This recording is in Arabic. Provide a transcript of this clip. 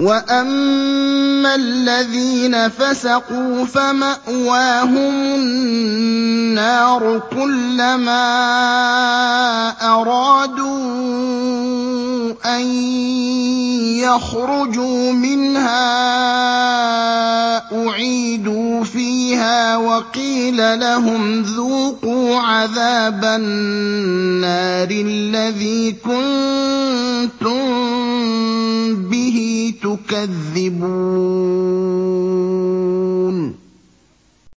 وَأَمَّا الَّذِينَ فَسَقُوا فَمَأْوَاهُمُ النَّارُ ۖ كُلَّمَا أَرَادُوا أَن يَخْرُجُوا مِنْهَا أُعِيدُوا فِيهَا وَقِيلَ لَهُمْ ذُوقُوا عَذَابَ النَّارِ الَّذِي كُنتُم بِهِ تُكَذِّبُونَ